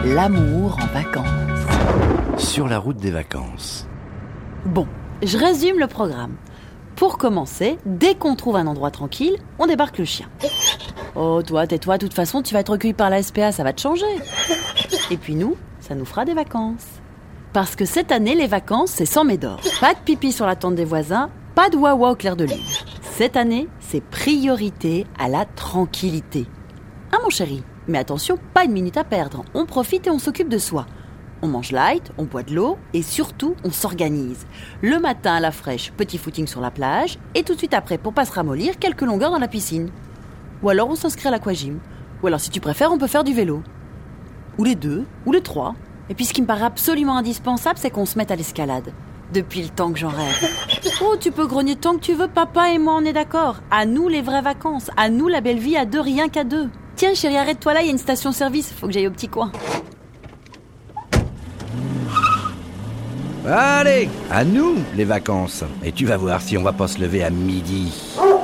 L'amour en vacances. Sur la route des vacances. Bon, je résume le programme. Pour commencer, dès qu'on trouve un endroit tranquille, on débarque le chien. Oh, toi, tais-toi, de toute façon, tu vas être recueilli par la SPA, ça va te changer. Et puis nous, ça nous fera des vacances. Parce que cette année, les vacances, c'est sans médor. Pas de pipi sur la tente des voisins, pas de wawa au clair de lune. Cette année, c'est priorité à la tranquillité. Ah mon chéri, mais attention, pas une minute à perdre. On profite et on s'occupe de soi. On mange light, on boit de l'eau et surtout, on s'organise. Le matin à la fraîche, petit footing sur la plage et tout de suite après, pour pas se ramollir, quelques longueurs dans la piscine. Ou alors on s'inscrit à l'aquagym. Ou alors si tu préfères, on peut faire du vélo. Ou les deux, ou les trois. Et puis ce qui me paraît absolument indispensable, c'est qu'on se mette à l'escalade. Depuis le temps que j'en rêve. Oh, tu peux grogner tant que tu veux, papa et moi on est d'accord. À nous les vraies vacances, à nous la belle vie à deux, rien qu'à deux. Tiens chérie, arrête-toi là, il y a une station-service, faut que j'aille au petit coin. Allez, à nous les vacances. Et tu vas voir si on va pas se lever à midi.